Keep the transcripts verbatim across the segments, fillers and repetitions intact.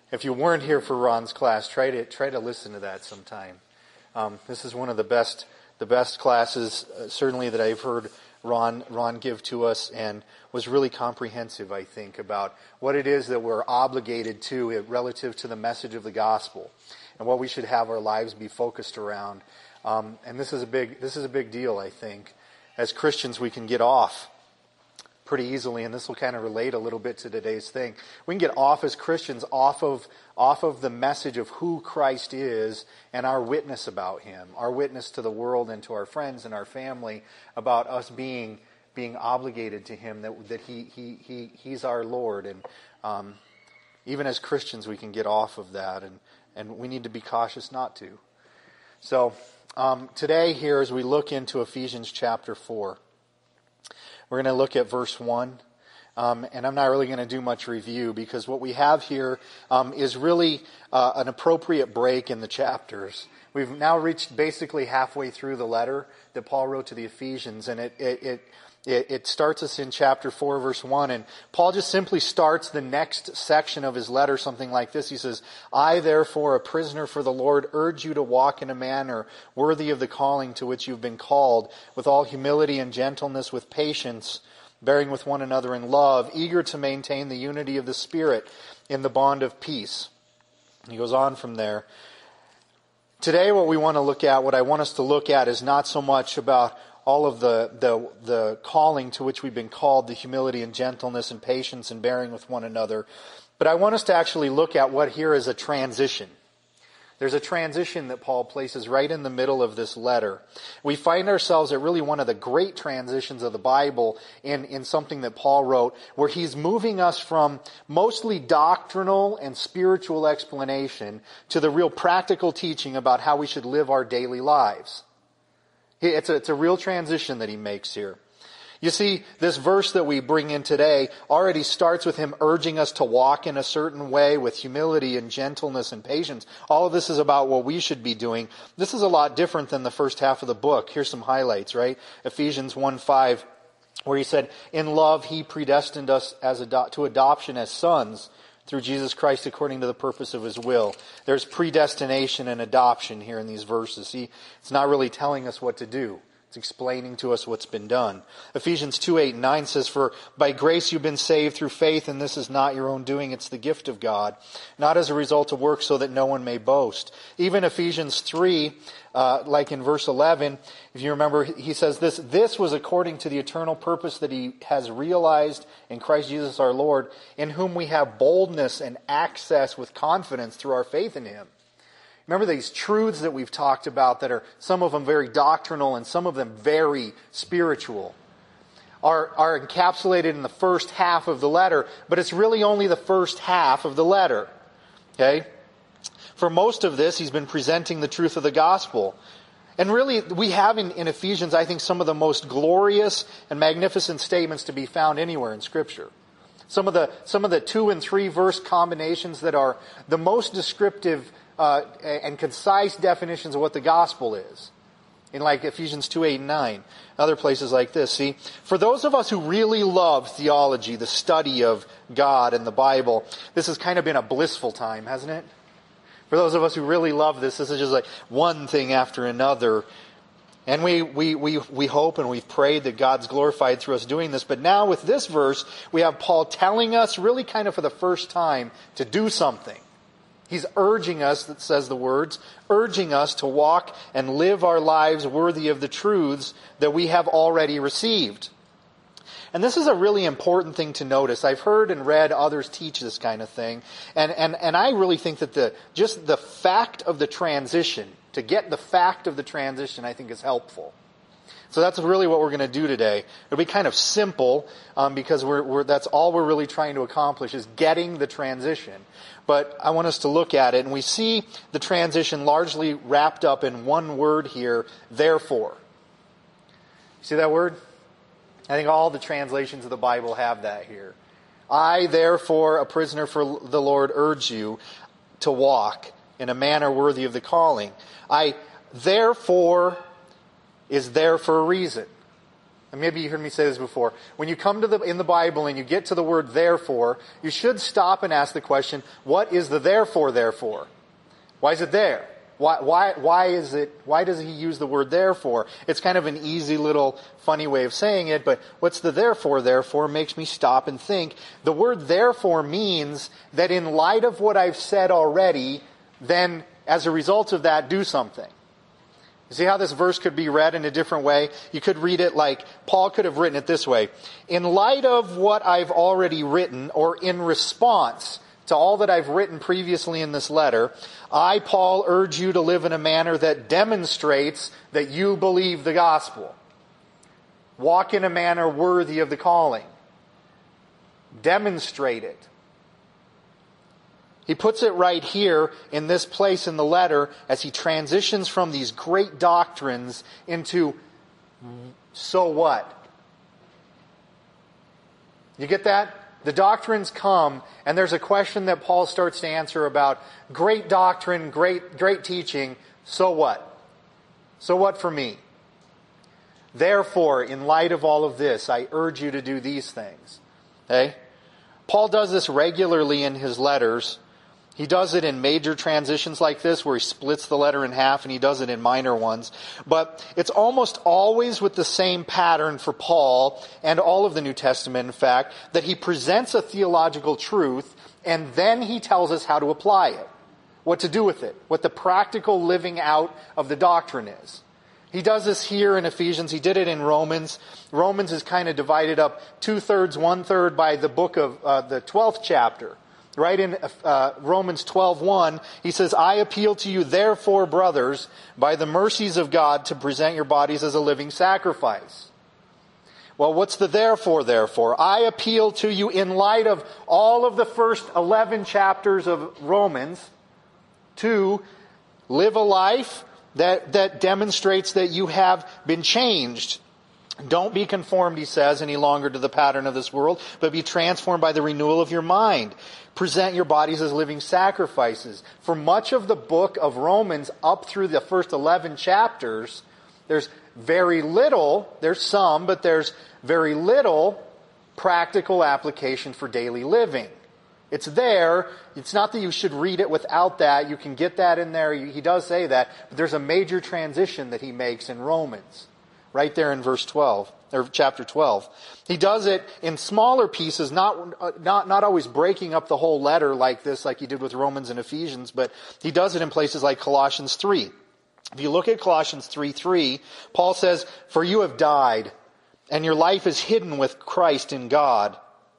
If you weren't here for Ron's class, try to try to listen to that sometime. Um, this is one of the best the best classes, uh, certainly that I've heard Ron Ron give to us, and was really comprehensive, I think, about what it is that we're obligated to relative to the message of the gospel, and what we should have our lives be focused around. Um, and this is a big this is a big deal, I think. As Christians, we can get off pretty easily, and this will kind of relate a little bit to today's thing. We can get off as Christians off of off of the message of who Christ is and our witness about Him, our witness to the world and to our friends and our family about us being being obligated to Him, that that He He He He's our Lord. And um, even as Christians, we can get off of that, and and we need to be cautious not to. So um, today, here as we look into Ephesians chapter four. We're going to look at verse one, um, and I'm not really going to do much review, because what we have here um, is really uh, an appropriate break in the chapters. We've now reached basically halfway through the letter that Paul wrote to the Ephesians, and it it it, it, it starts us in chapter four, verse one, and Paul just simply starts the next section of his letter something like this. He says, "I, therefore, a prisoner for the Lord, urge you to walk in a manner worthy of the calling to which you've been called, with all humility and gentleness, with patience, bearing with one another in love, eager to maintain the unity of the Spirit in the bond of peace." And he goes on from there. Today what we want to look at, what I want us to look at, is not so much about all of the, the the calling to which we've been called, the humility and gentleness and patience and bearing with one another. But I want us to actually look at what here is a transition. There's a transition that Paul places right in the middle of this letter. We find ourselves at really one of the great transitions of the Bible in, in something that Paul wrote, where he's moving us from mostly doctrinal and spiritual explanation to the real practical teaching about how we should live our daily lives. It's a, it's a real transition that he makes here. You see, this verse that we bring in today already starts with him urging us to walk in a certain way with humility and gentleness and patience. All of this is about what we should be doing. This is a lot different than the first half of the book. Here's some highlights, right? Ephesians one five, where he said, "In love he predestined us as ado- to adoption as sons through Jesus Christ according to the purpose of His will." There's predestination and adoption here in these verses. See, it's not really telling us what to do. It's explaining to us what's been done. Ephesians two eight and nine says, "For by grace you've been saved through faith, and this is not your own doing, it's the gift of God, not as a result of works, so that no one may boast." Even Ephesians three, uh, like in verse eleven, if you remember, he says this, "This was according to the eternal purpose that He has realized in Christ Jesus our Lord, in whom we have boldness and access with confidence through our faith in Him." Remember these truths that we've talked about that are some of them very doctrinal and some of them very spiritual are, are encapsulated in the first half of the letter, but it's really only the first half of the letter. Okay? For most of this, he's been presenting the truth of the gospel. And really, we have in, in Ephesians, I think, some of the most glorious and magnificent statements to be found anywhere in Scripture. Some of the, some of the two and three verse combinations that are the most descriptive Uh, and concise definitions of what the gospel is. In like Ephesians two, eight, and nine. Other places like this. See, for those of us who really love theology, the study of God and the Bible, this has kind of been a blissful time, hasn't it? For those of us who really love this, this is just like one thing after another. And we, we, we, we hope and we've prayed that God's glorified through us doing this. But now with this verse, we have Paul telling us really kind of for the first time to do something. He's urging us, that says the words, urging us to walk and live our lives worthy of the truths that we have already received. And this is a really important thing to notice. I've heard and read others teach this kind of thing. And, and, and I really think that the just the fact of the transition, to get the fact of the transition, I think is helpful. So that's really what we're going to do today. It'll be kind of simple um, because we're, we're, that's all we're really trying to accomplish is getting the transition. But I want us to look at it, and we see the transition largely wrapped up in one word here, therefore. See that word? I think all the translations of the Bible have that here. "I, therefore, a prisoner for the Lord, urge you to walk in a manner worthy of the calling." I, therefore, is there for a reason. And maybe you heard me say this before. When you come to the, in the Bible and you get to the word therefore, you should stop and ask the question, what is the therefore, therefore? Why is it there? Why, why, why is it, why does he use the word therefore? It's kind of an easy little funny way of saying it, but what's the therefore, therefore makes me stop and think. The word therefore means that in light of what I've said already, then as a result of that, do something. You see how this verse could be read in a different way? You could read it like, Paul could have written it this way. In light of what I've already written, or in response to all that I've written previously in this letter, I, Paul, urge you to live in a manner that demonstrates that you believe the gospel. Walk in a manner worthy of the calling. Demonstrate it. He puts it right here in this place in the letter as he transitions from these great doctrines into, so what? You get that? The doctrines come, and there's a question that Paul starts to answer about great doctrine, great, great teaching, so what? So what for me? Therefore, in light of all of this, I urge you to do these things. Okay? Paul does this regularly in his letters. He does it in major transitions like this, where he splits the letter in half, and he does it in minor ones. But it's almost always with the same pattern for Paul, and all of the New Testament, in fact, that he presents a theological truth, and then he tells us how to apply it, what to do with it, what the practical living out of the doctrine is. He does this here in Ephesians. He did it in Romans. Romans is kind of divided up two-thirds, one-third by the book of uh, the twelfth chapter. Right in uh, Romans twelve one, he says, I appeal to you, therefore, brothers, by the mercies of God, to present your bodies as a living sacrifice. Well, what's the therefore, therefore? I appeal to you in light of all of the first eleven chapters of Romans to live a life that, that demonstrates that you have been changed. Don't be conformed, he says, any longer to the pattern of this world, but be transformed by the renewal of your mind. Present your bodies as living sacrifices. For much of the book of Romans, up through the first eleven chapters, there's very little, there's some, but there's very little practical application for daily living. It's there. It's not that you should read it without that. You can get that in there. He does say that. But there's a major transition that he makes in Romans. Right there in verse twelve, or chapter twelve. He does it in smaller pieces, not, not, not always breaking up the whole letter like this, like he did with Romans and Ephesians, but he does it in places like Colossians three. If you look at Colossians three three, Paul says, for you have died, and your life is hidden with Christ in God.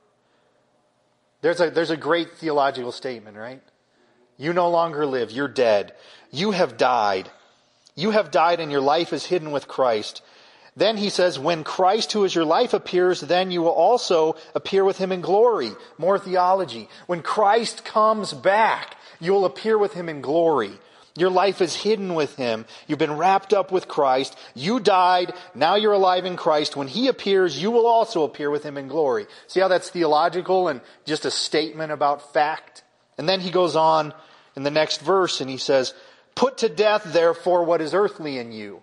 There's a, there's a great theological statement, right? You no longer live, you're dead. You have died. You have died and your life is hidden with Christ. Then he says, when Christ, who is your life, appears, then you will also appear with him in glory. More theology. When Christ comes back, you will appear with him in glory. Your life is hidden with him. You've been wrapped up with Christ. You died. Now you're alive in Christ. When he appears, you will also appear with him in glory. See how that's theological and just a statement about fact? And then he goes on in the next verse and he says, put to death, therefore, what is earthly in you.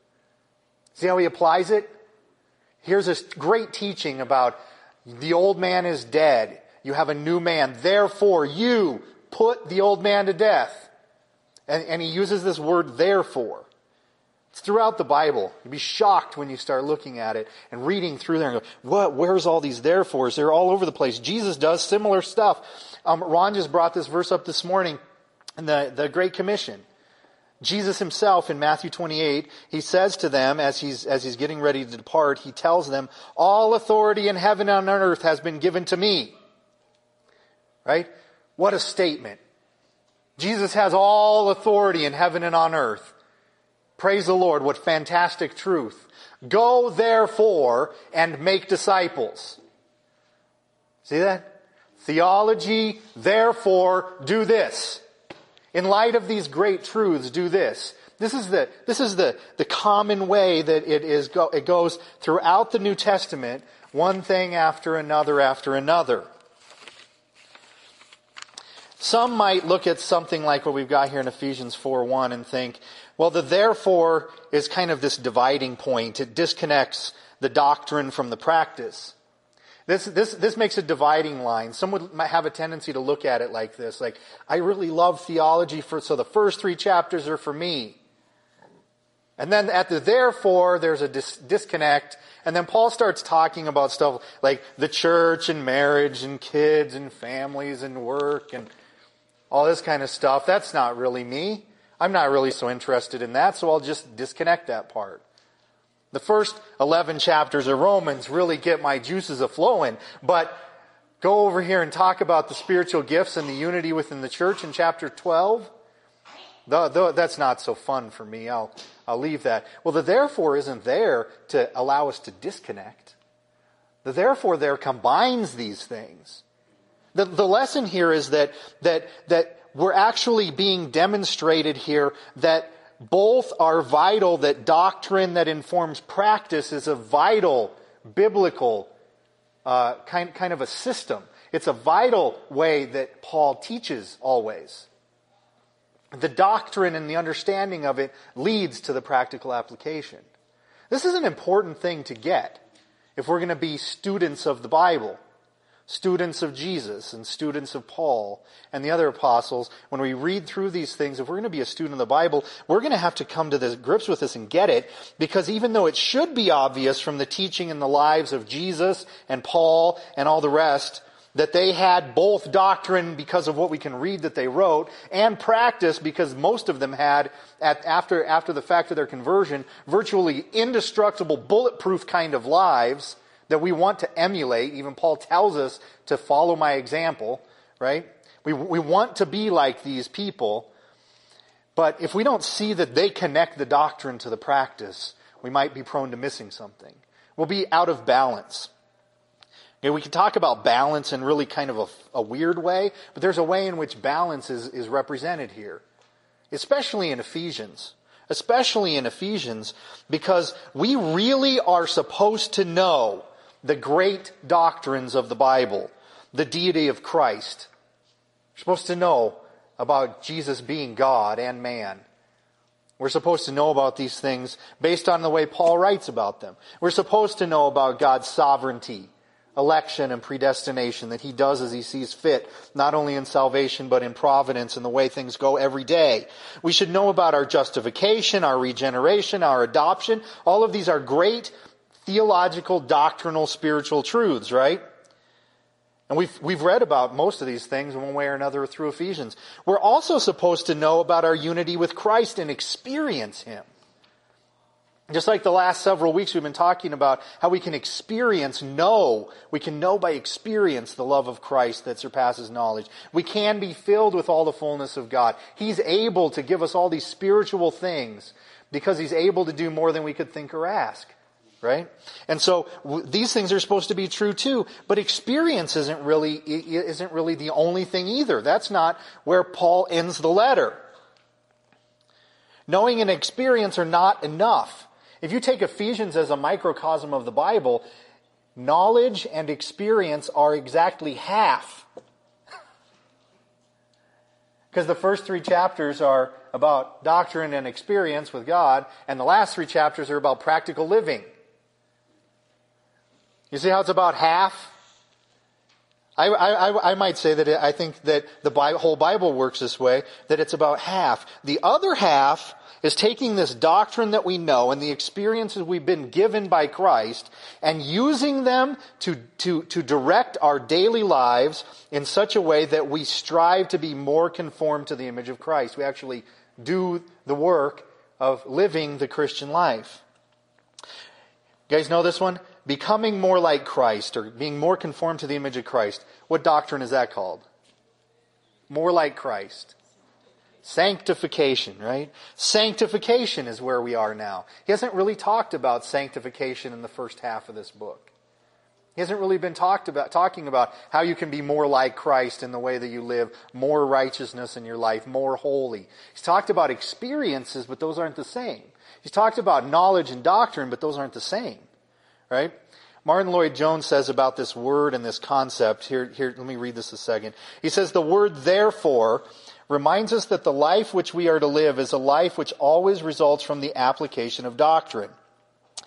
See how he applies it? Here's this great teaching about the old man is dead. You have a new man. Therefore, you put the old man to death. And, and he uses this word, therefore. It's throughout the Bible. You'd be shocked when you start looking at it and reading through there and go, what? Where's all these therefores? They're all over the place. Jesus does similar stuff. Um, Ron just brought this verse up this morning in the, the Great Commission. Jesus himself in Matthew twenty-eight, he says to them as he's, as he's getting ready to depart, he tells them, all authority in heaven and on earth has been given to me. Right? What a statement. Jesus has all authority in heaven and on earth. Praise the Lord. What fantastic truth. Go therefore and make disciples. See that? Theology, therefore, do this. In light of these great truths, do this. This is the, this is the, the common way that it is, go, it goes throughout the New Testament, one thing after another after another. Some might look at something like what we've got here in Ephesians four one and think, well, the therefore is kind of this dividing point. It disconnects the doctrine from the practice. This, this, this makes a dividing line. Some would might have a tendency to look at it like this, like, I really love theology, for, so the first three chapters are for me. And then at the therefore, there's a dis- disconnect, and then Paul starts talking about stuff like the church and marriage and kids and families and work and all this kind of stuff. That's not really me. I'm not really so interested in that, so I'll just disconnect that part. The first eleven chapters of Romans really get my juices a-flowing, but go over here and talk about the spiritual gifts and the unity within the church in chapter twelve. The, the, that's not so fun for me. I'll, I'll leave that. Well, the therefore isn't there to allow us to disconnect. The therefore there combines these things. The, the lesson here is that, that, that we're actually being demonstrated here that both are vital, that doctrine that informs practice is a vital, biblical uh, kind, kind of a system. It's a vital way that Paul teaches always. The doctrine and the understanding of it leads to the practical application. This is an important thing to get if we're going to be students of the Bible, students of Jesus and students of Paul and the other apostles. When we read through these things, if we're going to be a student of the Bible, we're going to have to come to this, grips with this and get it, because even though it should be obvious from the teaching and the lives of Jesus and Paul and all the rest, that they had both doctrine because of what we can read that they wrote, and practice because most of them had, at, after, after the fact of their conversion, virtually indestructible, bulletproof kind of lives that we want to emulate. Even Paul tells us to follow my example, right? We, we want to be like these people, but if we don't see that they connect the doctrine to the practice, we might be prone to missing something. We'll be out of balance. Okay, we can talk about balance in really kind of a, a weird way, but there's a way in which balance is, is represented here. Especially in Ephesians. Especially in Ephesians, because we really are supposed to know the great doctrines of the Bible. The deity of Christ. We're supposed to know about Jesus being God and man. We're supposed to know about these things based on the way Paul writes about them. We're supposed to know about God's sovereignty, election and predestination, that he does as he sees fit, not only in salvation but in providence and the way things go every day. We should know about our justification, our regeneration, our adoption. All of these are great theological, doctrinal, spiritual truths, right? And we've, we've read about most of these things in one way or another through Ephesians. We're also supposed to know about our unity with Christ and experience him. Just like the last several weeks we've been talking about how we can experience, know, we can know by experience the love of Christ that surpasses knowledge. We can be filled with all the fullness of God. He's able to give us all these spiritual things because he's able to do more than we could think or ask. Right? And so w- these things are supposed to be true too, but experience isn't really, isn't really the only thing either. That's not where Paul ends the letter. Knowing and experience are not enough. If you take Ephesians as a microcosm of the Bible, knowledge and experience are exactly half. Because the first three chapters are about doctrine and experience with God, and the last three chapters are about practical living. You see how it's about half? I, I, I might say that I think that the Bible, whole Bible works this way, that it's about half. The other half is taking this doctrine that we know and the experiences we've been given by Christ and using them to, to, to direct our daily lives in such a way that we strive to be more conformed to the image of Christ. We actually do the work of living the Christian life. You guys know this one? Becoming more like Christ, or being more conformed to the image of Christ. What doctrine is that called? More like Christ. Sanctification, right? Sanctification is where we are now. He hasn't really talked about sanctification in the first half of this book. He hasn't really been talked about, talking about how you can be more like Christ in the way that you live, more righteousness in your life, more holy. He's talked about experiences, but those aren't the same. He's talked about knowledge and doctrine, but those aren't the same. Right? Martin Lloyd-Jones says about this word and this concept, here, here, let me read this a second. He says, the word therefore reminds us that the life which we are to live is a life which always results from the application of doctrine.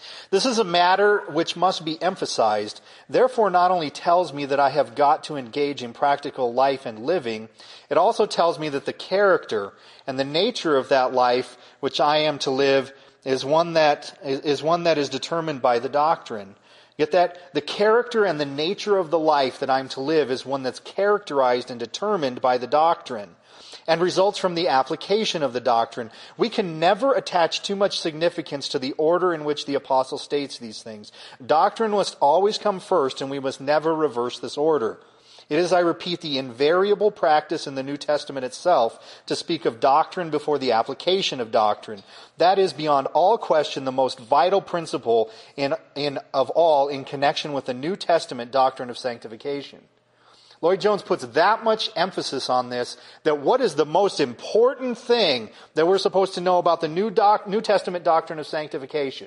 This is a matter which must be emphasized, therefore not only tells me that I have got to engage in practical life and living, it also tells me that the character and the nature of that life which I am to live is one that is one that is determined by the doctrine. Get that? The character and the nature of the life that I'm to live is one that's characterized and determined by the doctrine, and results from the application of the doctrine. We can never attach too much significance to the order in which the apostle states these things. Doctrine must always come first, and we must never reverse this order. It is, I repeat, the invariable practice in the New Testament itself to speak of doctrine before the application of doctrine. That is, beyond all question, the most vital principle in, in of all in connection with the New Testament doctrine of sanctification. Lloyd-Jones puts that much emphasis on this, that what is the most important thing that we're supposed to know about the New, doc, New Testament doctrine of sanctification?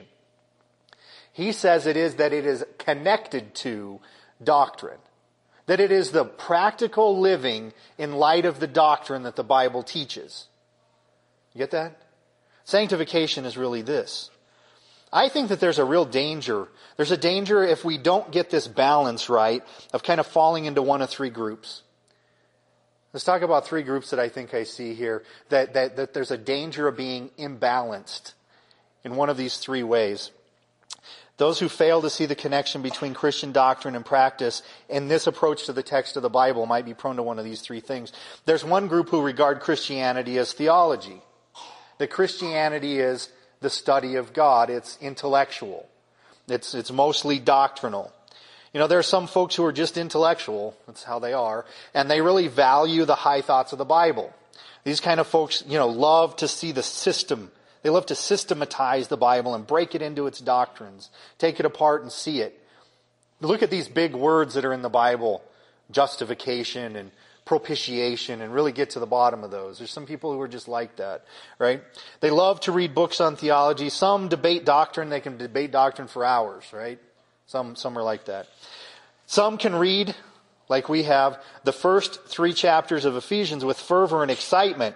He says it is that it is connected to doctrine. That it is the practical living in light of the doctrine that the Bible teaches. You get that? Sanctification is really this. I think that there's a real danger. There's a danger if we don't get this balance right of kind of falling into one of three groups. Let's talk about three groups that I think I see here. That, that, that there's a danger of being imbalanced in one of these three ways. Those who fail to see the connection between Christian doctrine and practice in this approach to the text of the Bible might be prone to one of these three things. There's one group who regard Christianity as theology. That Christianity is the study of God. It's intellectual. It's, it's mostly doctrinal. You know, there are some folks who are just intellectual. That's how they are. And they really value the high thoughts of the Bible. These kind of folks, you know, love to see the system. They love to systematize the Bible and break it into its doctrines. Take it apart and see it. Look at these big words that are in the Bible. Justification and propitiation, and really get to the bottom of those. There's some people who are just like that, right? They love to read books on theology. Some debate doctrine. They can debate doctrine for hours, right? Some, some are like that. Some can read, like we have, the first three chapters of Ephesians with fervor and excitement.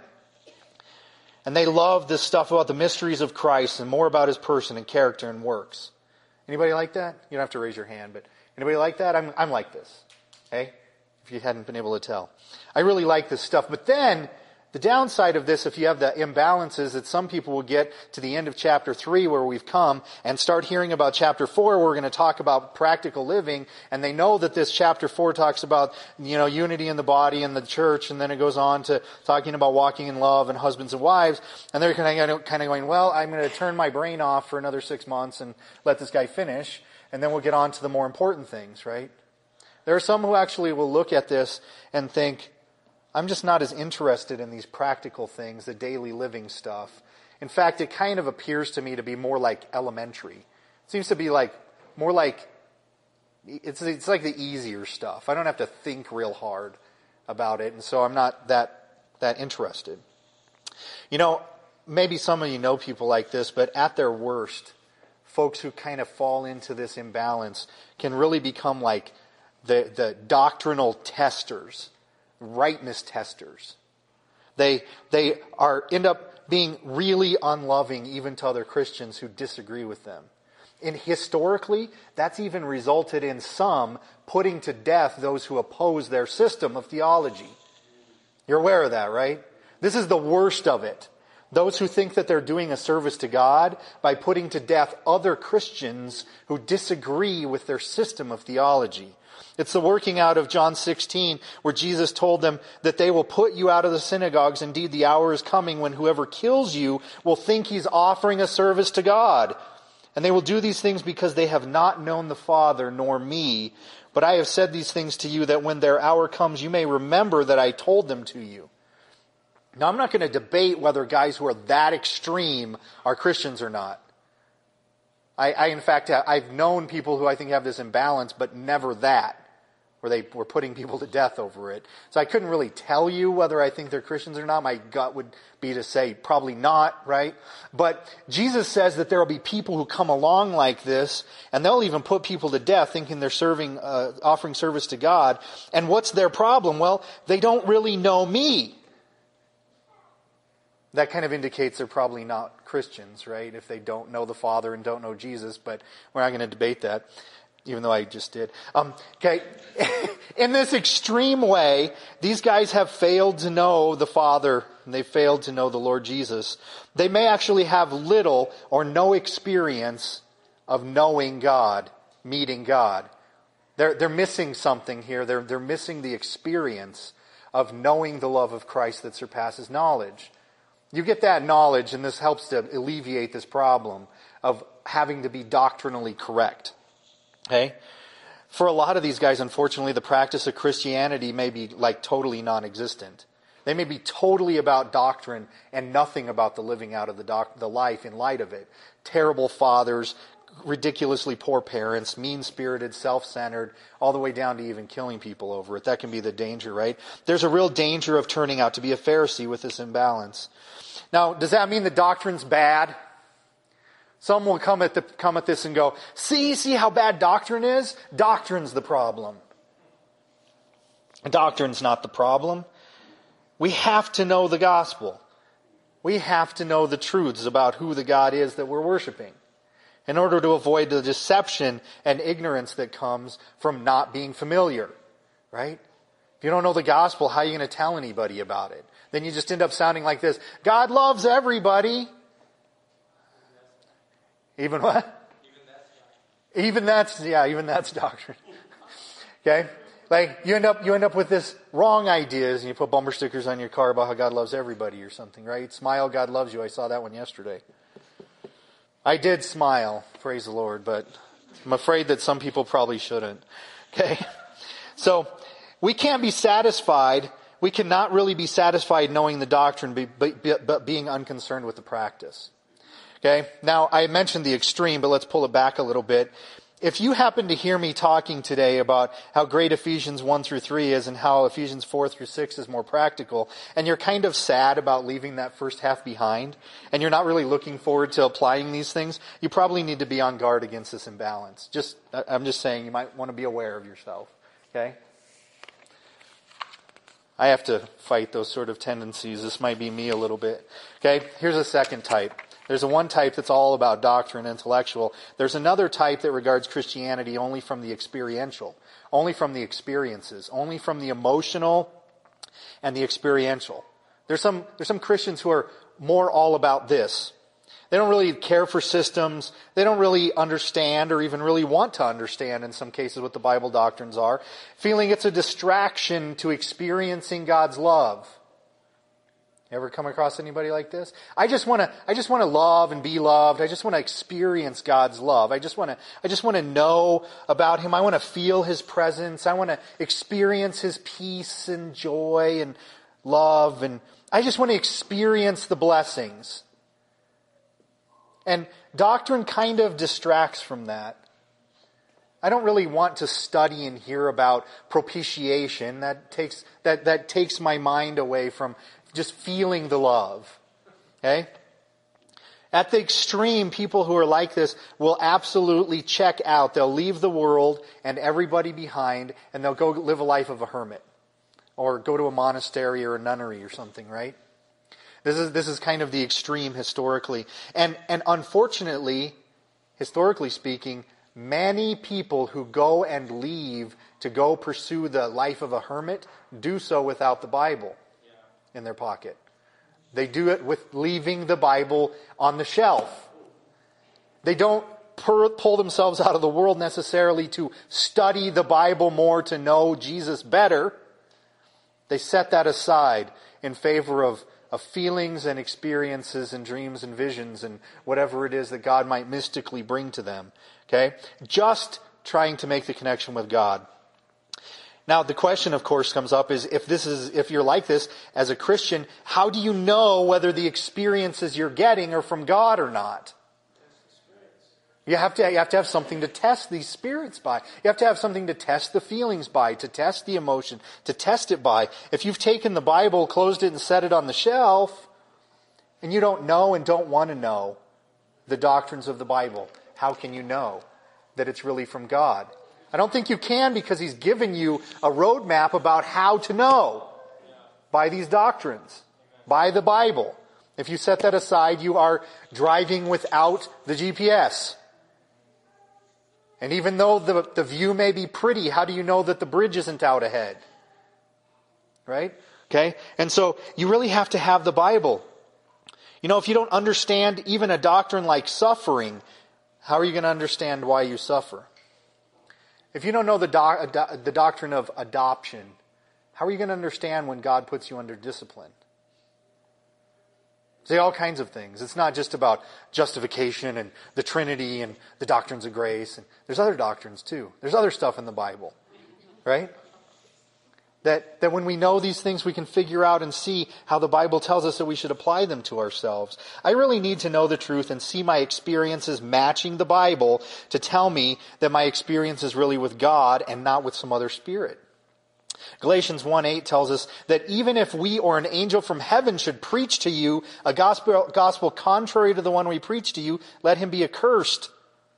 And they love this stuff about the mysteries of Christ and more about his person and character and works. Anybody like that? You don't have to raise your hand, but anybody like that? I'm, I'm like this. Okay? If you hadn't been able to tell. I really like this stuff. But then, the downside of this, if you have the imbalances, that some people will get to the end of chapter three where we've come and start hearing about chapter four where we're going to talk about practical living, and they know that this chapter four talks about, you know, unity in the body and the church, and then it goes on to talking about walking in love and husbands and wives, and they're kind of, kind of going, well, I'm going to turn my brain off for another six months and let this guy finish, and then we'll get on to the more important things, right? There are some who actually will look at this and think, I'm just not as interested in these practical things, the daily living stuff. In fact, it kind of appears to me to be more like elementary. It seems to be like, more like, it's, it's like the easier stuff. I don't have to think real hard about it, and so I'm not that, that interested. You know, maybe some of you know people like this, but at their worst, folks who kind of fall into this imbalance can really become like the, the doctrinal testers. Rightness testers. They they are end up being really unloving even to other Christians who disagree with them. And historically, that's even resulted in some putting to death those who oppose their system of theology. You're aware of that, right? This is the worst of it. Those who think that they're doing a service to God by putting to death other Christians who disagree with their system of theology. It's the working out of John sixteen where Jesus told them that they will put you out of the synagogues. Indeed, the hour is coming when whoever kills you will think he's offering a service to God. And they will do these things because they have not known the Father nor me. But I have said these things to you that when their hour comes, you may remember that I told them to you. Now, I'm not going to debate whether guys who are that extreme are Christians or not. I, I, in fact, I've known people who I think have this imbalance, but never that, where they were putting people to death over it. So I couldn't really tell you whether I think they're Christians or not. My gut would be to say probably not, right? But Jesus says that there will be people who come along like this, and they'll even put people to death thinking they're serving, uh, offering service to God. And what's their problem? Well, they don't really know me. That kind of indicates they're probably not Christians, right? If they don't know the Father and don't know Jesus, but we're not going to debate that, even though I just did. Um, okay, in this extreme way, these guys have failed to know the Father, and they failed to know the Lord Jesus. They may actually have little or no experience of knowing God, meeting God. They're, they're missing something here. They're, they're missing the experience of knowing the love of Christ that surpasses knowledge. You get that knowledge, and this helps to alleviate this problem of having to be doctrinally correct. Okay? For a lot of these guys, unfortunately, the practice of Christianity may be like totally non-existent. They may be totally about doctrine and nothing about the living out of the, doc- the life in light of it. Terrible fathers, ridiculously poor parents, mean-spirited, self-centered, all the way down to even killing people over it. That can be the danger, right? There's a real danger of turning out to be a Pharisee with this imbalance. Now, does that mean the doctrine's bad? Some will come at the, come at this and go, see, see how bad doctrine is? Doctrine's the problem. Doctrine's not the problem. We have to know the gospel. We have to know the truths about who the God is that we're worshiping, in order to avoid the deception and ignorance that comes from not being familiar, right? If you don't know the gospel, how are you going to tell anybody about it? Then you just end up sounding like this. God loves everybody. Even what? Even that's, yeah, even that's doctrine. Okay? Like, you end up, you end up with this wrong ideas, and you put bumper stickers on your car about how God loves everybody or something, right? Smile, God loves you. I saw that one yesterday. I did smile, praise the Lord, but I'm afraid that some people probably shouldn't. Okay? So, we can't be satisfied. We cannot really be satisfied knowing the doctrine, but, but, but being unconcerned with the practice. Okay? Now, I mentioned the extreme, but let's pull it back a little bit. If you happen to hear me talking today about how great Ephesians one through three is and how Ephesians four through six is more practical, and you're kind of sad about leaving that first half behind, and you're not really looking forward to applying these things, you probably need to be on guard against this imbalance. Just, I'm just saying, you might want to be aware of yourself. Okay? I have to fight those sort of tendencies. This might be me a little bit. Okay? Here's a second type. There's a one type that's all about doctrine, intellectual. There's another type that regards Christianity only from the experiential, only from the experiences, only from the emotional and the experiential. There's some, there's some Christians who are more all about this. They don't really care for systems. They don't really understand or even really want to understand in some cases what the Bible doctrines are, feeling it's a distraction to experiencing God's love. Ever come across anybody like this? I just want to, I just want to love and be loved. I just want to experience God's love. I just want to, I just want to know about Him. I want to feel His presence. I want to experience His peace and joy and love. And I just want to experience the blessings. And doctrine kind of distracts from that. I don't really want to study and hear about propitiation. That takes, that, that takes my mind away from just feeling the love. Okay? At the extreme, people who are like this will absolutely check out. They'll leave the world and everybody behind, and they'll go live a life of a hermit. Or go to a monastery or a nunnery or something, right? This is, this is kind of the extreme historically. And, and unfortunately, historically speaking, many people who go and leave to go pursue the life of a hermit do so without the Bible in their pocket. They do it with leaving the Bible on the shelf. They don't per- pull themselves out of the world necessarily to study the Bible more to know Jesus better. They set that aside in favor of, of feelings and experiences and dreams and visions and whatever it is that God might mystically bring to them. Okay? Just trying to make the connection with God. Now, the question, of course, comes up is if this is, if you're like this as a Christian, how do you know whether the experiences you're getting are from God or not? You have to, you have to have something to test these spirits by. You have to have something to test the feelings by, to test the emotion, to test it by. If you've taken the Bible, closed it, and set it on the shelf, and you don't know and don't want to know the doctrines of the Bible, how can you know that it's really from God? I don't think you can, because He's given you a roadmap about how to know by these doctrines, by the Bible. If you set that aside, you are driving without the G P S. And even though the, the view may be pretty, how do you know that the bridge isn't out ahead? Right? Okay? And so you really have to have the Bible. You know, if you don't understand even a doctrine like suffering, how are you going to understand why you suffer? If you don't know the, doc, the doctrine of adoption, how are you going to understand when God puts you under discipline? Say all kinds of things. It's not just about justification and the Trinity and the doctrines of grace. And there's other doctrines too. There's other stuff in the Bible. Right? That, that when we know these things, we can figure out and see how the Bible tells us that we should apply them to ourselves. I really need to know the truth and see my experiences matching the Bible to tell me that my experience is really with God and not with some other spirit. Galatians one eight tells us that even if we or an angel from heaven should preach to you a gospel, gospel contrary to the one we preach to you, let him be accursed.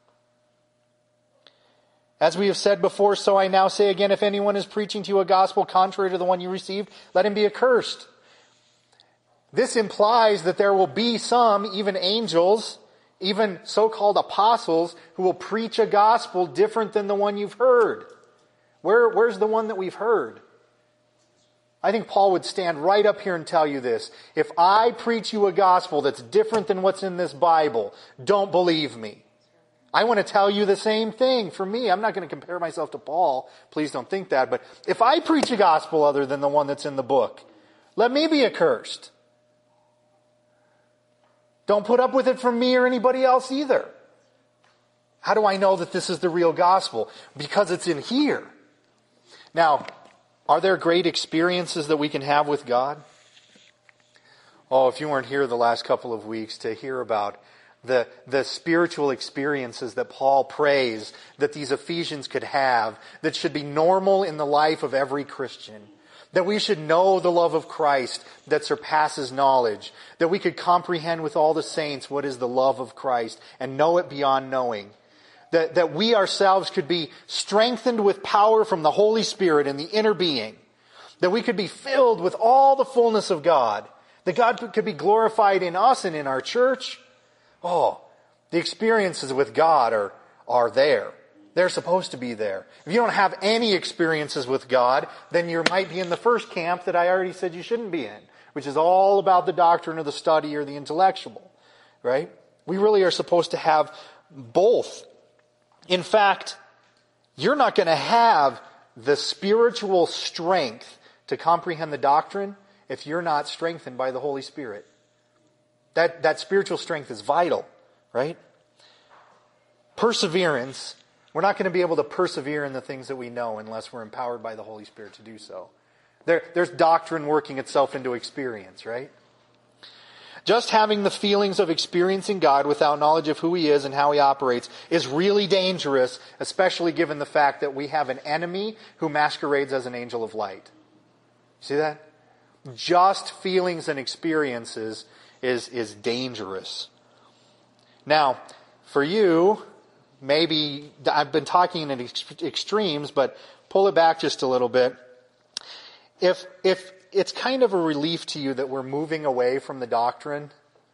As we have said before, so I now say again, if anyone is preaching to you a gospel contrary to the one you received, let him be accursed. This implies that there will be some, even angels, even so-called apostles, who will preach a gospel different than the one you've heard. Where, where's the one that we've heard? I think Paul would stand right up here and tell you this. If I preach you a gospel that's different than what's in this Bible, don't believe me. I want to tell you the same thing for me. I'm not going to compare myself to Paul. Please don't think that. But if I preach a gospel other than the one that's in the book, let me be accursed. Don't put up with it from me or anybody else either. How do I know that this is the real gospel? Because it's in here. Now, are there great experiences that we can have with God? Oh, if you weren't here the last couple of weeks to hear about the, the spiritual experiences that Paul prays that these Ephesians could have, that should be normal in the life of every Christian. That we should know the love of Christ that surpasses knowledge. That we could comprehend with all the saints what is the love of Christ and know it beyond knowing. That, that we ourselves could be strengthened with power from the Holy Spirit in the inner being. That we could be filled with all the fullness of God. That God could be glorified in us and in our church. Oh, the experiences with God are, are there. They're supposed to be there. If you don't have any experiences with God, then you might be in the first camp that I already said you shouldn't be in, which is all about the doctrine or the study or the intellectual. Right? We really are supposed to have both. In fact, you're not going to have the spiritual strength to comprehend the doctrine if you're not strengthened by the Holy Spirit. That, that spiritual strength is vital, right? Perseverance, we're not going to be able to persevere in the things that we know unless we're empowered by the Holy Spirit to do so. There, there's doctrine working itself into experience, right? Just having the feelings of experiencing God without knowledge of who He is and how He operates is really dangerous, especially given the fact that we have an enemy who masquerades as an angel of light. See that? Just feelings and experiences is, is dangerous. Now, for you, maybe, I've been talking in ex- extremes, but pull it back just a little bit. If, if, It's kind of a relief to you that we're moving away from the doctrine.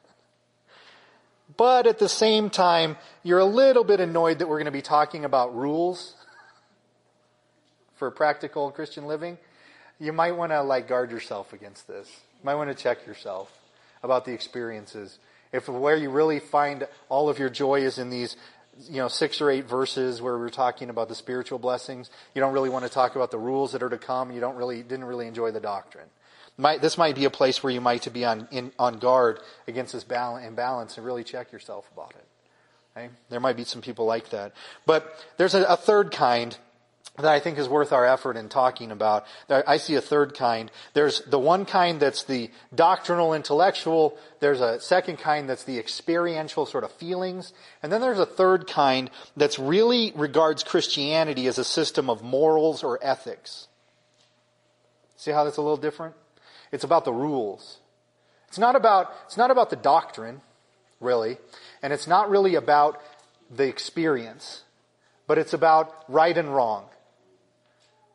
But at the same time, you're a little bit annoyed that we're going to be talking about rules for practical Christian living. You might want to like guard yourself against this. You might want to check yourself about the experiences. If where you really find all of your joy is in these, you know, six or eight verses where we're talking about the spiritual blessings, you don't really want to talk about the rules that are to come. You don't really, didn't really enjoy the doctrine. Might, this might be a place where you might to be on in, on guard against this balance, imbalance and really check yourself about it. Okay? There might be some people like that. But there's a, a third kind that I think is worth our effort in talking about. I see a third kind. There's the one kind that's the doctrinal, intellectual. There's a second kind that's the experiential sort of feelings. And then there's a third kind that's really regards Christianity as a system of morals or ethics. See how that's a little different? It's about the rules. It's not about, it's not about the doctrine, really. And it's not really about the experience. But it's about right and wrong.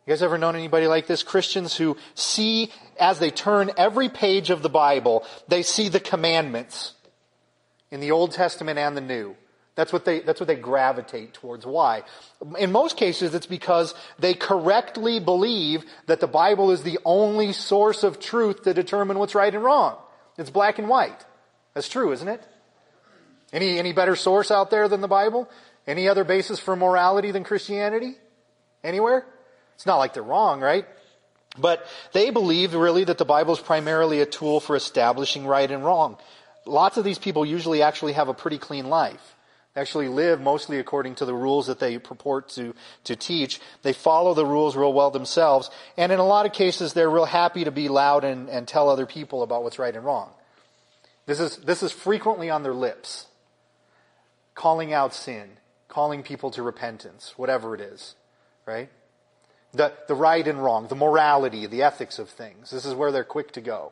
You guys ever known anybody like this? Christians who see, as they turn every page of the Bible, they see the commandments in the Old Testament and the New. That's what they, that's what they gravitate towards. Why? In most cases, it's because they correctly believe that the Bible is the only source of truth to determine what's right and wrong. It's black and white. That's true, isn't it? Any, any better source out there than the Bible? Any other basis for morality than Christianity? Anywhere? It's not like they're wrong, right? But they believe really that the Bible is primarily a tool for establishing right and wrong. Lots of these people usually actually have a pretty clean life. They actually live mostly according to the rules that they purport to, to teach. They follow the rules real well themselves. And in a lot of cases, they're real happy to be loud and, and tell other people about what's right and wrong. This is, this is frequently on their lips. Calling out sin. Calling people to repentance. Whatever it is. Right? The, the right and wrong, the morality, the ethics of things. This is where they're quick to go.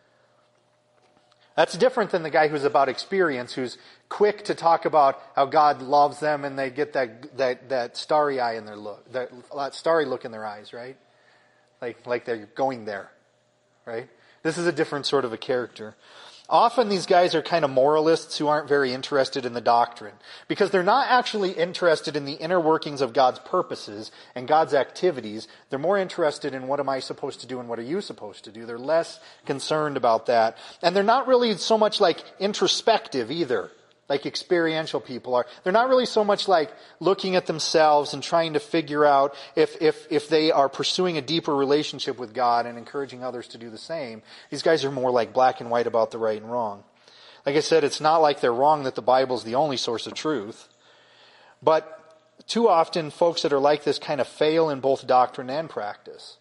That's different than the guy who's about experience, who's quick to talk about how God loves them and they get that that, that starry eye in their look, that, that starry look in their eyes, right? Like like they're going there, right? This is a different sort of a character. Often these guys are kind of moralists who aren't very interested in the doctrine because they're not actually interested in the inner workings of God's purposes and God's activities. They're more interested in what am I supposed to do and what are you supposed to do. They're less concerned about that. And they're not really so much like introspective either, like experiential people are. They're not really so much like looking at themselves and trying to figure out if, if, if they are pursuing a deeper relationship with God and encouraging others to do the same. These guys are more like black and white about the right and wrong. Like I said, it's not like they're wrong that the Bible is the only source of truth. But too often, folks that are like this kind of fail in both doctrine and practice.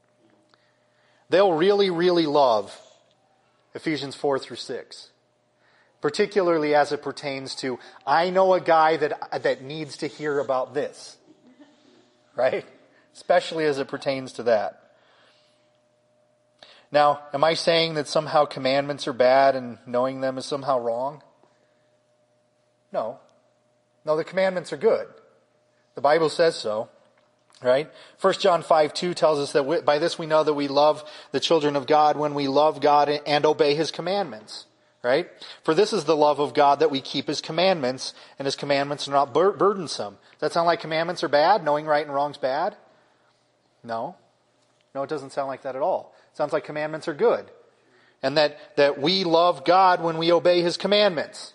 They'll really, really love Ephesians four through six. Particularly as it pertains to, I know a guy that that needs to hear about this. Right? Especially as it pertains to that. Now, am I saying that somehow commandments are bad and knowing them is somehow wrong? No. No, the commandments are good. The Bible says so. Right? First John five two tells us that we, by this we know that we love the children of God when we love God and obey His commandments. Right? For this is the love of God that we keep His commandments, and His commandments are not bur- burdensome. Does that sound like commandments are bad? Knowing right and wrong is bad? No. No, it doesn't sound like that at all. It sounds like commandments are good. And that, that we love God when we obey His commandments.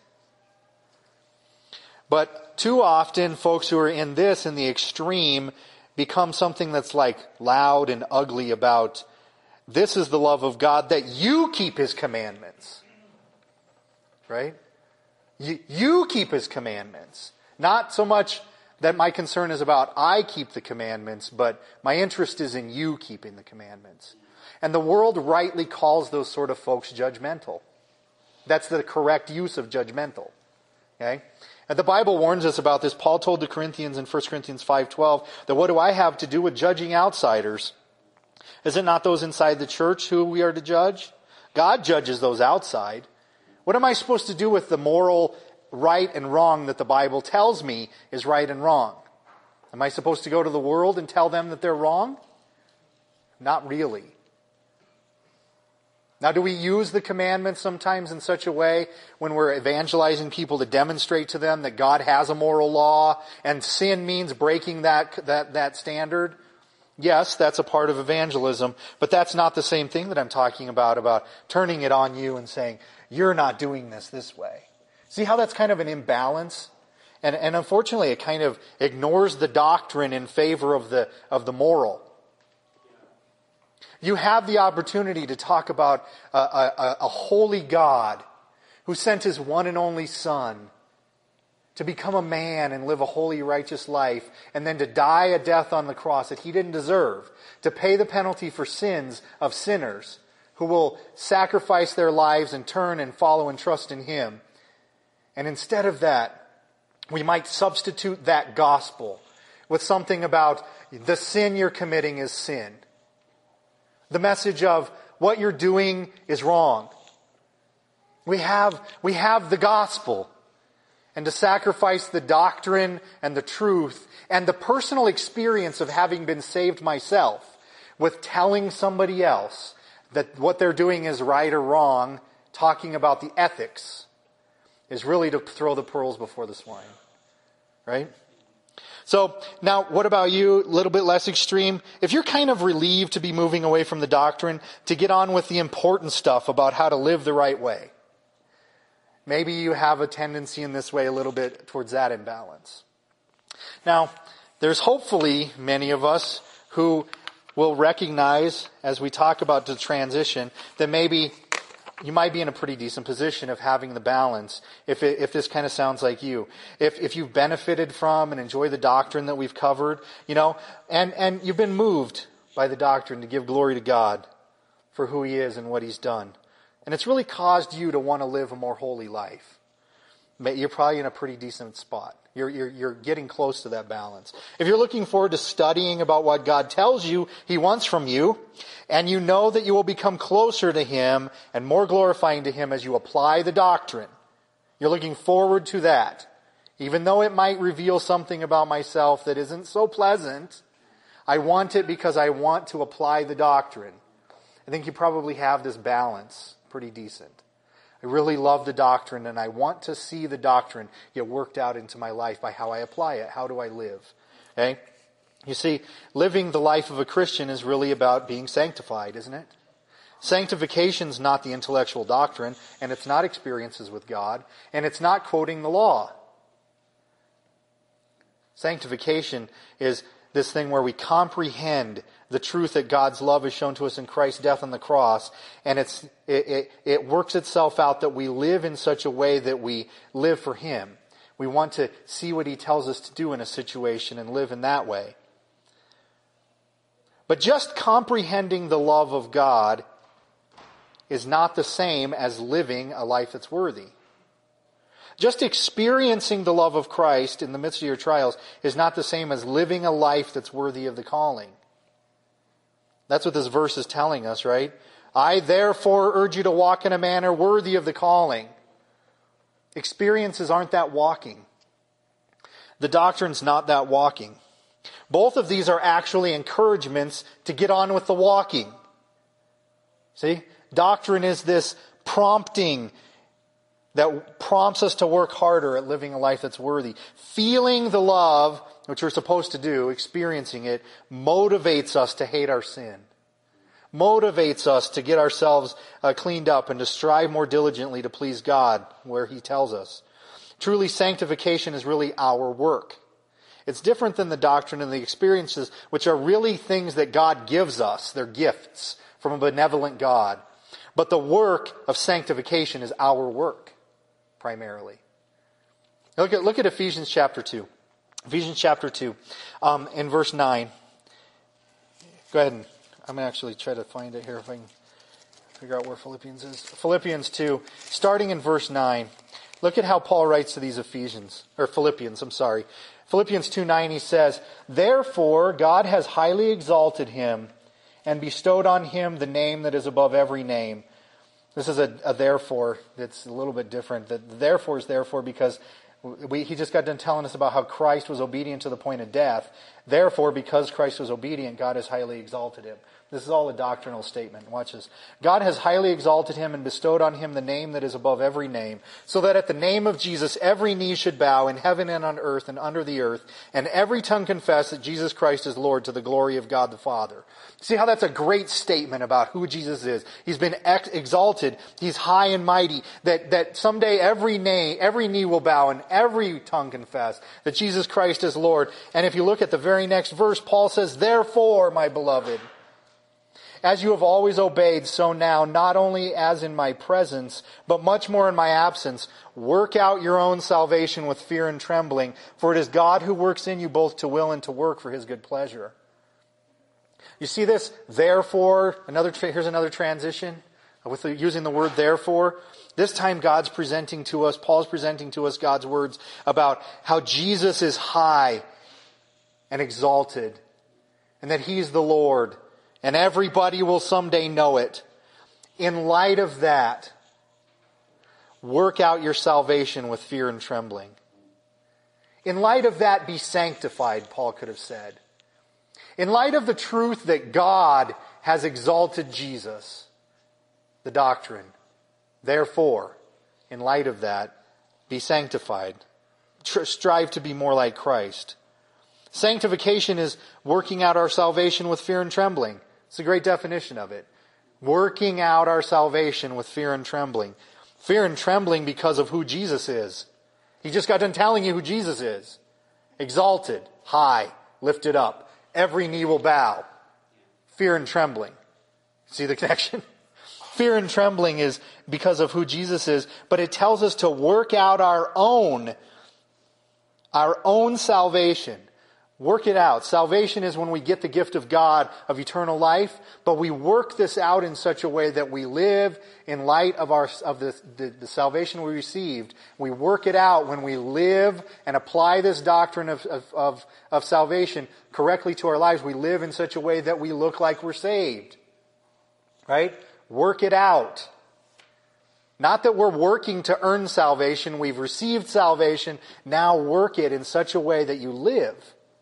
But too often, folks who are in this, in the extreme, become something that's like loud and ugly about, this is the love of God, that you keep His commandments. Right? You, you keep His commandments. Not so much that my concern is about I keep the commandments, but my interest is in you keeping the commandments. And the world rightly calls those sort of folks judgmental. That's the correct use of judgmental. Okay? And the Bible warns us about this. Paul told the Corinthians in First Corinthians five twelve that what do I have to do with judging outsiders? Is it not those inside the church who we are to judge? God judges those outside. What am I supposed to do with the moral right and wrong that the Bible tells me is right and wrong? Am I supposed to go to the world and tell them that they're wrong? Not really. Now, do we use the commandments sometimes in such a way when we're evangelizing people to demonstrate to them that God has a moral law and sin means breaking that, that, that standard? Yes, that's a part of evangelism, but that's not the same thing that I'm talking about, about turning it on you and saying, you're not doing this this way. See how that's kind of an imbalance? And, and unfortunately, it kind of ignores the doctrine in favor of the, of the moral. You have the opportunity to talk about a, a, a holy God who sent His one and only Son to become a man and live a holy, righteous life, and then to die a death on the cross that He didn't deserve, to pay the penalty for sins of sinners who will sacrifice their lives and turn and follow and trust in Him. And instead of that, we might substitute that gospel with something about the sin you're committing is sin. The message of what you're doing is wrong. We have, we have the gospel. and to sacrifice the doctrine and the truth and the personal experience of having been saved myself with telling somebody else that what they're doing is right or wrong, talking about the ethics, is really to throw the pearls before the swine. Right? So, now, what about you? A little bit less extreme. If you're kind of relieved to be moving away from the doctrine, to get on with the important stuff about how to live the right way, maybe you have a tendency in this way a little bit towards that imbalance. Now, there's hopefully many of us who will recognize, as we talk about the transition, that maybe you might be in a pretty decent position of having the balance if it, if this kind of sounds like you. If if you've benefited from and enjoy the doctrine that we've covered, you know, and, and you've been moved by the doctrine to give glory to God for who He is and what He's done. And it's really caused you to want to live a more holy life. You're probably in a pretty decent spot. You're, you're, you're getting close to that balance. If you're looking forward to studying about what God tells you He wants from you, and you know that you will become closer to Him and more glorifying to Him as you apply the doctrine, you're looking forward to that. Even though it might reveal something about myself that isn't so pleasant, I want it because I want to apply the doctrine. I think you probably have this balance pretty decent. I really love the doctrine, and I want to see the doctrine get worked out into my life by how I apply it. How do I live? Okay? You see, living the life of a Christian is really about being sanctified, isn't it? Sanctification is not the intellectual doctrine, and it's not experiences with God, and it's not quoting the law. Sanctification is this thing where we comprehend the truth that God's love is shown to us in Christ's death on the cross, and it's it, it, it works itself out that we live in such a way that we live for Him. We want to see what He tells us to do in a situation and live in that way. But just comprehending the love of God is not the same as living a life that's worthy. Just experiencing the love of Christ in the midst of your trials is not the same as living a life that's worthy of the calling. That's what this verse is telling us, right? I therefore urge you to walk in a manner worthy of the calling. Experiences aren't that walking. The doctrine's not that walking. Both of these are actually encouragements to get on with the walking. See? Doctrine is this prompting that prompts us to work harder at living a life that's worthy. Feeling the love, which we're supposed to do, experiencing it, motivates us to hate our sin. Motivates us to get ourselves uh, cleaned up and to strive more diligently to please God where He tells us. Truly, sanctification is really our work. It's different than the doctrine and the experiences, which are really things that God gives us. They're gifts from a benevolent God. But the work of sanctification is our work, primarily. Look at, look at Ephesians chapter two. Ephesians chapter two, um, in verse nine. Go ahead and I'm going to actually try to find it here if I can figure out where Philippians is. Philippians two, starting in verse nine. Look at how Paul writes to these Ephesians, or Philippians, I'm sorry. Philippians two nine, he says, therefore God has highly exalted him and bestowed on him the name that is above every name. This is a, a therefore that's a little bit different. The therefore is therefore because we, he just got done telling us about how Christ was obedient to the point of death. Therefore, because Christ was obedient, God has highly exalted him. This is all a doctrinal statement. Watch this. God has highly exalted him and bestowed on him the name that is above every name, so that at the name of Jesus every knee should bow in heaven and on earth and under the earth, and every tongue confess that Jesus Christ is Lord to the glory of God the Father. See how that's a great statement about who Jesus is. He's been ex- exalted. He's high and mighty. That, that someday every knee, every knee will bow and every tongue confess that Jesus Christ is Lord. And if you look at the very next verse, Paul says, therefore, my beloved, as you have always obeyed, so now, not only as in my presence, but much more in my absence, work out your own salvation with fear and trembling, for it is God who works in you both to will and to work for his good pleasure. You see this? Therefore, another tra- here's another transition with the, using the word therefore. This time God's presenting to us, Paul's presenting to us God's words about how Jesus is high and exalted, and that he's the Lord. And everybody will someday know it. In light of that, work out your salvation with fear and trembling. In light of that, be sanctified, Paul could have said. In light of the truth that God has exalted Jesus, the doctrine, therefore, in light of that, be sanctified. Tr- strive to be more like Christ. Sanctification is working out our salvation with fear and trembling. It's a great definition of it. Working out our salvation with fear and trembling. Fear and trembling because of who Jesus is. He just got done telling you who Jesus is. Exalted, high, lifted up. Every knee will bow. Fear and trembling. See the connection? Fear and trembling is because of who Jesus is, but it tells us to work out our own, our own salvation. Work it out. Salvation is when we get the gift of God of eternal life, but we work this out in such a way that we live in light of our of the, the, the salvation we received. We work it out when we live and apply this doctrine of, of, of, of salvation correctly to our lives. We live in such a way that we look like we're saved. Right? Work it out. Not that we're working to earn salvation. We've received salvation. Now work it in such a way that you live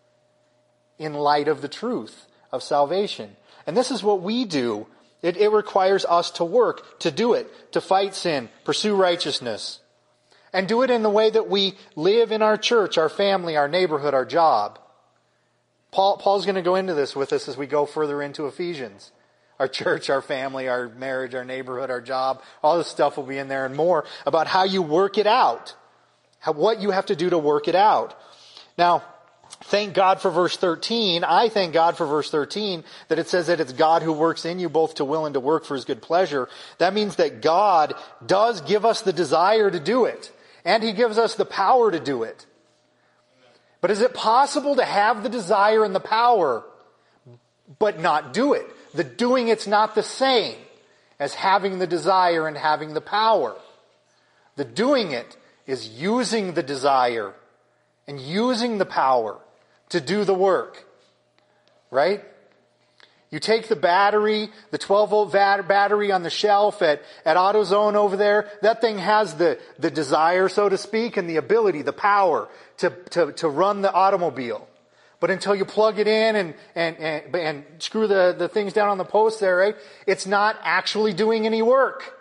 in light of the truth of salvation. And this is what we do. It, it requires us to work, to do it, to fight sin, pursue righteousness, and do it in the way that we live in our church, our family, our neighborhood, our job. Paul, Paul's going to go into this with us as we go further into Ephesians. Our church, our family, our marriage, our neighborhood, our job, all this stuff will be in there and more about how you work it out, how, what you have to do to work it out. Now, thank God for verse thirteen. I thank God for verse thirteen that it says that it's God who works in you both to will and to work for His good pleasure. That means that God does give us the desire to do it. And He gives us the power to do it. But is it possible to have the desire and the power but not do it? The doing it's not the same as having the desire and having the power. The doing it is using the desire and using the power to do the work. Right? You take the battery, the twelve volt battery on the shelf at, at AutoZone over there. That thing has the, the desire, so to speak, and the ability, the power to, to, to run the automobile. But until you plug it in and, and, and, and screw the, the things down on the post there, right? It's not actually doing any work.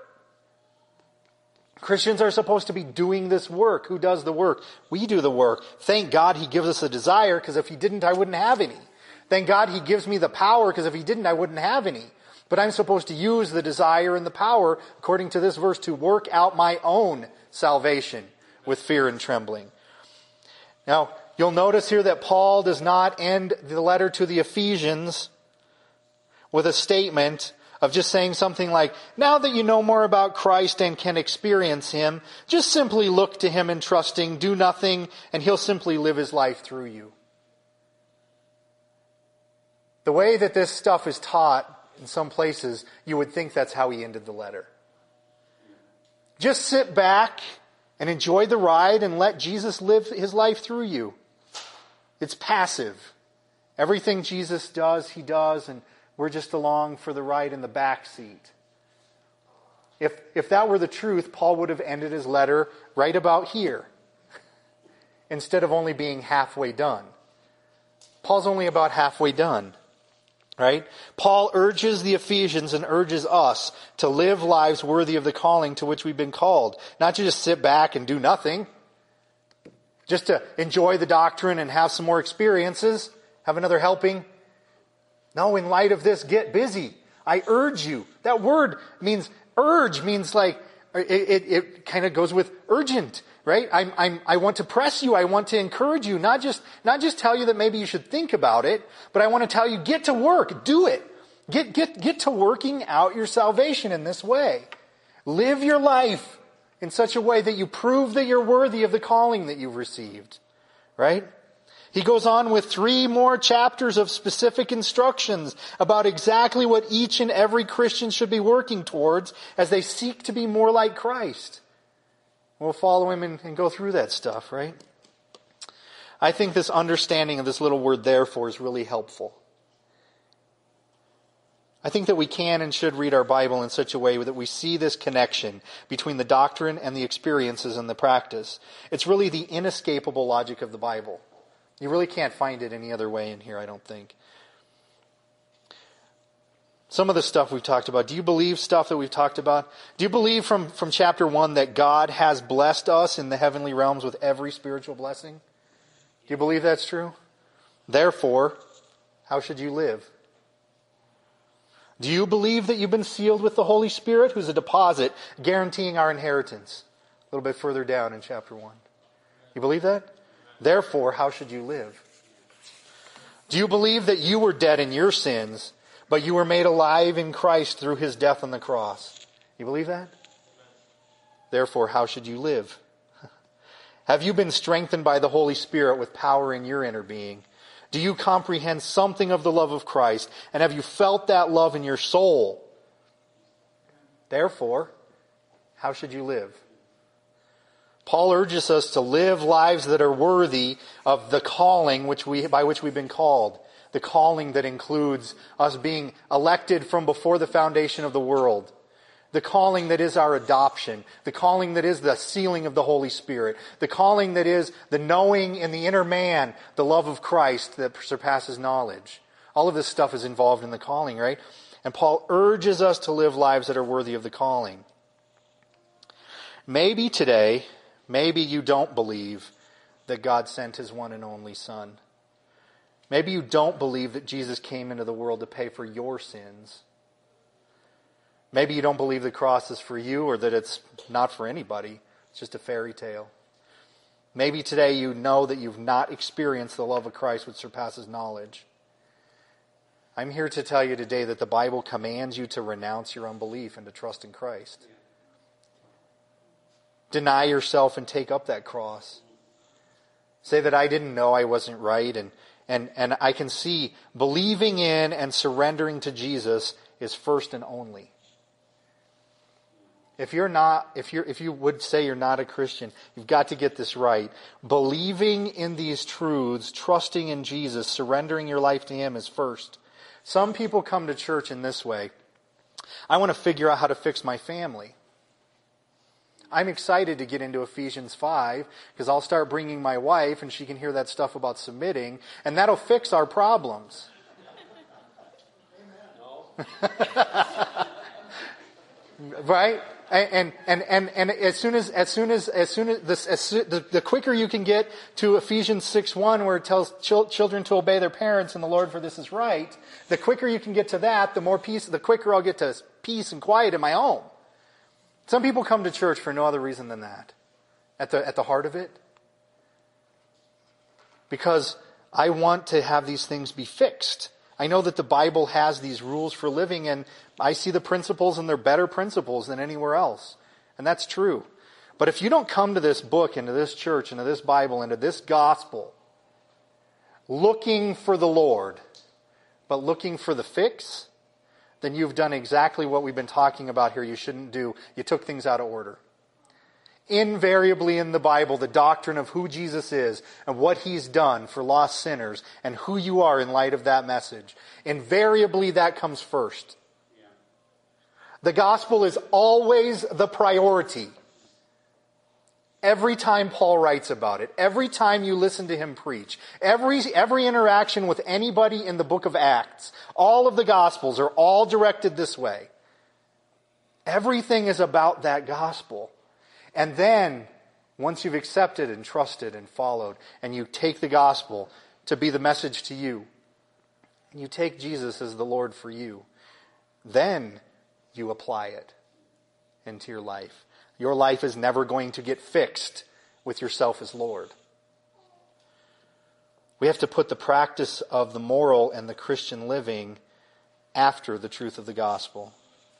Christians are supposed to be doing this work. Who does the work? We do the work. Thank God He gives us a desire, because if He didn't, I wouldn't have any. Thank God He gives me the power, because if He didn't, I wouldn't have any. But I'm supposed to use the desire and the power, according to this verse, to work out my own salvation with fear and trembling. Now, you'll notice here that Paul does not end the letter to the Ephesians with a statement of just saying something like, now that you know more about Christ and can experience Him, just simply look to Him in trusting, do nothing, and He'll simply live His life through you. The way that this stuff is taught in some places, you would think that's how he ended the letter. Just sit back and enjoy the ride and let Jesus live His life through you. It's passive. Everything Jesus does, He does, and we're just along for the ride in the back seat. If, if that were the truth, Paul would have ended his letter right about here, instead of only being halfway done. Paul's only about halfway done, right? Paul urges the Ephesians and urges us to live lives worthy of the calling to which we've been called. Not to just sit back and do nothing. Just to enjoy the doctrine and have some more experiences. Have another helping. No, in light of this, get busy. I urge you. That word means, urge means like, it, it, it kind of goes with urgent, right? I'm, I'm, I want to press you. I want to encourage you. Not just, not just tell you that maybe you should think about it, but I want to tell you, get to work. Do it. Get, get, get to working out your salvation in this way. Live your life in such a way that you prove that you're worthy of the calling that you've received, right? He goes on with three more chapters of specific instructions about exactly what each and every Christian should be working towards as they seek to be more like Christ. We'll follow him and, and go through that stuff, right? I think this understanding of this little word therefore is really helpful. I think that we can and should read our Bible in such a way that we see this connection between the doctrine and the experiences and the practice. It's really the inescapable logic of the Bible. You really can't find it any other way in here, I don't think. Some of the stuff we've talked about. Do you believe stuff that we've talked about? Do you believe from, from chapter one that God has blessed us in the heavenly realms with every spiritual blessing? Do you believe that's true? Therefore, how should you live? Do you believe that you've been sealed with the Holy Spirit, who's a deposit guaranteeing our inheritance? A little bit further down in chapter one. You believe that? Therefore, how should you live? Do you believe that you were dead in your sins, but you were made alive in Christ through His death on the cross? You believe that? Therefore, how should you live? Have you been strengthened by the Holy Spirit with power in your inner being? Do you comprehend something of the love of Christ? And have you felt that love in your soul? Therefore, how should you live? Paul urges us to live lives that are worthy of the calling which we, by which we've been called. The calling that includes us being elected from before the foundation of the world. The calling that is our adoption. The calling that is the sealing of the Holy Spirit. The calling that is the knowing in the inner man the love of Christ that surpasses knowledge. All of this stuff is involved in the calling, right? And Paul urges us to live lives that are worthy of the calling. Maybe today, maybe you don't believe that God sent His one and only Son. Maybe you don't believe that Jesus came into the world to pay for your sins. Maybe you don't believe the cross is for you, or that it's not for anybody. It's just a fairy tale. Maybe today you know that you've not experienced the love of Christ which surpasses knowledge. I'm here to tell you today that the Bible commands you to renounce your unbelief and to trust in Christ. Deny yourself and take up that cross. Say that I didn't know I wasn't right, and, and, and I can see believing in and surrendering to Jesus is first and only. If you're not, if you're, if you would say you're not a Christian, you've got to get this right. Believing in these truths, trusting in Jesus, surrendering your life to Him is first. Some people come to church in this way. I want to figure out how to fix my family. I'm excited to get into Ephesians five because I'll start bringing my wife and she can hear that stuff about submitting, and that'll fix our problems. Right? And and and and as soon as as soon as as soon as this as soon, the, the quicker you can get to Ephesians six one, where it tells ch- children to obey their parents in the Lord, for this is right, the quicker you can get to that, the more peace, the quicker I'll get to peace and quiet in my home. Some people come to church for no other reason than that. At the at the heart of it, because I want to have these things be fixed. I know that the Bible has these rules for living, and I see the principles, and they're better principles than anywhere else. And that's true. But if you don't come to this book, into this church, into this Bible, into this gospel, looking for the Lord, but looking for the fix, then you've done exactly what we've been talking about here you shouldn't do. You took things out of order. Invariably in the Bible, the doctrine of who Jesus is and what He's done for lost sinners and who you are in light of that message, invariably that comes first. Yeah. The gospel is always the priority. Every time Paul writes about it, every time you listen to him preach, every, every interaction with anybody in the book of Acts, all of the gospels are all directed this way. Everything is about that gospel. And then, once you've accepted and trusted and followed, and you take the gospel to be the message to you, and you take Jesus as the Lord for you, then you apply it into your life. Your life is never going to get fixed with yourself as Lord. We have to put the practice of the moral and the Christian living after the truth of the gospel.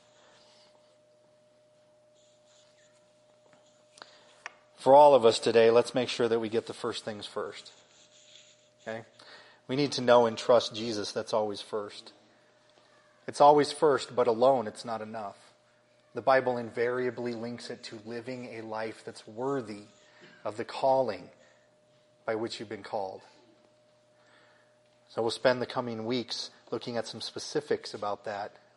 For all of us today, let's make sure that we get the first things first. Okay? We need to know and trust Jesus. That's always first. It's always first, but alone it's not enough. The Bible invariably links it to living a life that's worthy of the calling by which you've been called. So we'll spend the coming weeks looking at some specifics about that.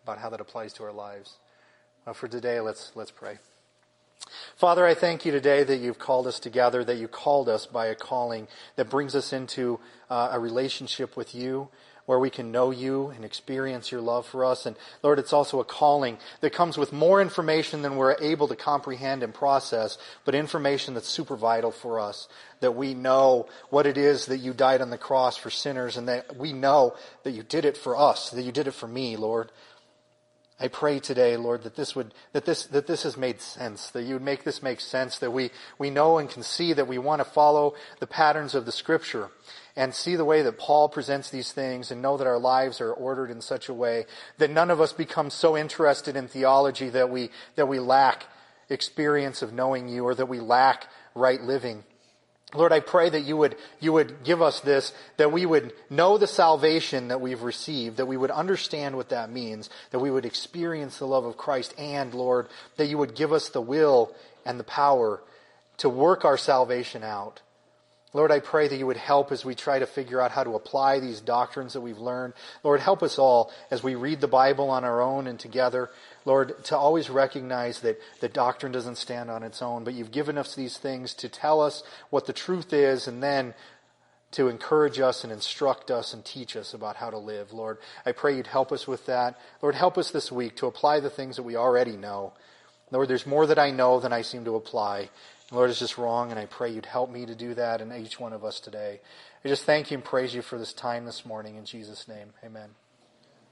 about how that applies to our lives. Uh, for today, let's let's pray. Father, I thank you today that you've called us together, that you called us by a calling that brings us into uh, a relationship with you, where we can know you and experience your love for us. And Lord, it's also a calling that comes with more information than we're able to comprehend and process, but information that's super vital for us, that we know what it is that you died on the cross for sinners, and that we know that you did it for us, that you did it for me, Lord. I pray today, Lord, that this would that this that this has made sense, that you would make this make sense, that we, we know and can see that we want to follow the patterns of the Scripture and see the way that Paul presents these things and know that our lives are ordered in such a way that none of us become so interested in theology that we that we lack experience of knowing you, or that we lack right living. Lord, I pray that you would you would give us this, that we would know the salvation that we've received, that we would understand what that means, that we would experience the love of Christ, and, Lord, that you would give us the will and the power to work our salvation out. Lord, I pray that you would help as we try to figure out how to apply these doctrines that we've learned. Lord, help us all as we read the Bible on our own and together, Lord, to always recognize that the doctrine doesn't stand on its own, but you've given us these things to tell us what the truth is, and then to encourage us and instruct us and teach us about how to live. Lord, I pray you'd help us with that. Lord, help us this week to apply the things that we already know. Lord, there's more that I know than I seem to apply. Lord, it's just wrong, and I pray you'd help me to do that, and each one of us today. I just thank you and praise you for this time this morning. In Jesus' name, amen.